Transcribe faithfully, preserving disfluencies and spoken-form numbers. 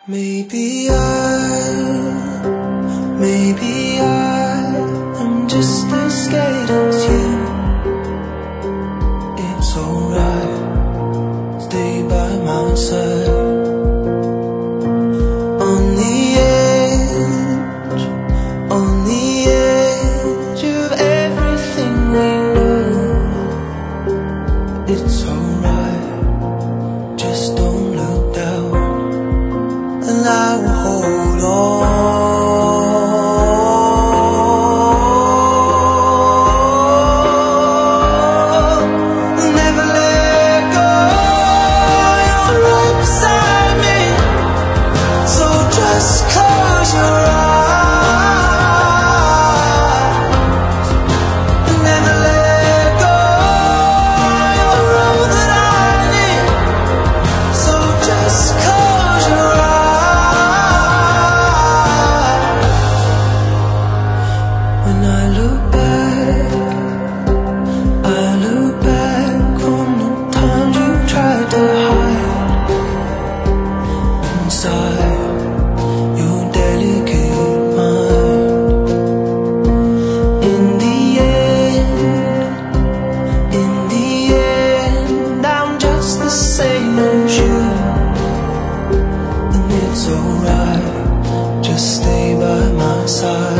Maybe I, maybe I am just as scared as you. It's alright, stay by my side. On the edge, on the edge of everything we know. It's alright, just don't look down, and I will hold on. Never let go, you're right beside me, so just close your eyes. Never let go, you're all that I need, so just close your eyes. When I look back, I look back on the times you tried to hide inside your delicate mind. In the end, in the end, I'm just the same as you, and it's alright, just stay by my side.